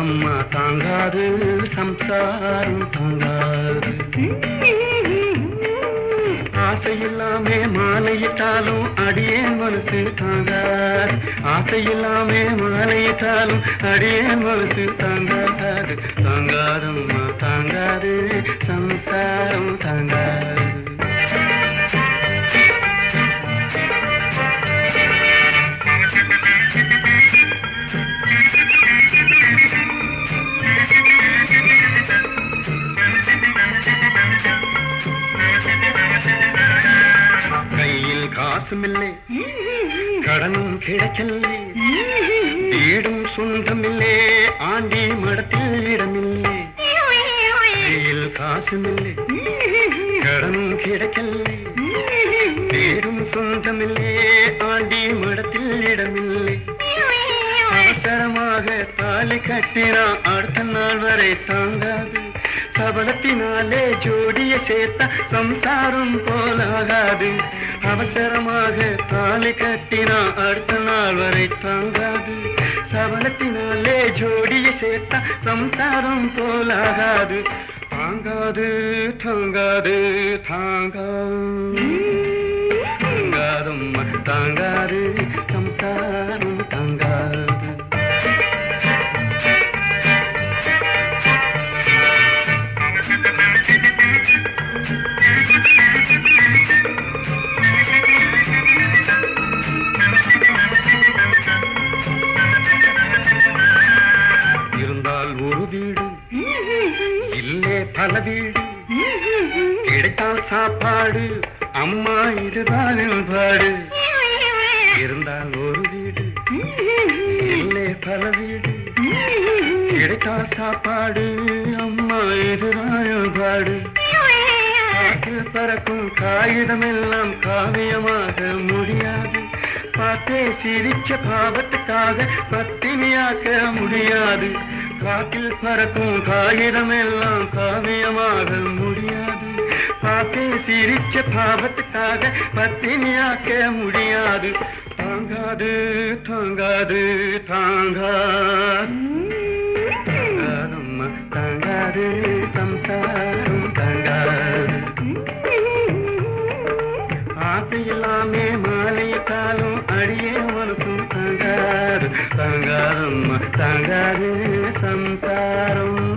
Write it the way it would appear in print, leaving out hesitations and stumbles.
தாங்காதம்மா தாங்காது சம்சாரம் தாங்காது. ஆசையில்லாமே மாலையிட்டாலும் அடியேன் மனசு தாங்காது. ஆசையில்லாமே மாலையிட்டாலும் அடியேன் மனசு தாங்காது. தாங்காதம்மா தாங்காது சம்சாரம் தாங்காது. காசுமில்லை கடனும் கிடைக்கல்லே வீடும் சொந்தமில்லே ஆண்டி மடத்தில் இடமில்லை. கையில் காசுமில்லை கடனும் கிடைக்கல்லே வீடும் சொந்தமில்லே ஆண்டி மடத்தில் இடமில்லை. அவசரமாக தாலி கட்டினா அடுத்த நாள் வரை தாங்காது. சபலத்தினாலே ஜோடிய சேர்த்த சம்சாரம் போலாகாது. அவசரமாக தாலி கட்டினா அடுத்த நாள் வரை தாங்காது. சபலத்தினாலே ஜோடிய சேர்த்த சம்சாரம் போலாகாது. தாங்காது தாங்காது தாங்காது தாங்காதம்மா தாங்காது சம்சாரம் தாங்காது. ஒரு வீடு இல்லே பல வீடு கிடைத்தால் சாப்பாடு அம்மா இதுதான் பாடு. இருந்தால் ஒரு வீடு இல்லே பல வீடு கிடைத்தால் சாப்பாடு அம்மா இதுதான் பாடு. காற்றில் பறக்கும் காகிதம் எல்லாம் காவியமாக முடியாது. பார்த்தே சிரிச்ச பாவத்துக்காக பத்தினியாக்க முடியாது. காற்றில் பறக்கும் காகிதம் எல்லாம் காவியமாக முடியாது. பார்த்தே சிரிச்ச பாவத்துக்காக பத்தினியாக்க முடியாது. தாங்காது தாங்காது தாங்காது தாங்காதம்மா தாங்காது சம்சாரம் தாங்காது. ஆசையில்லாமே மாலையிட்டாலும் அடியே மனசும் தாங்காது. தாங்காதம்மா தாங்காது சம்சாரம்.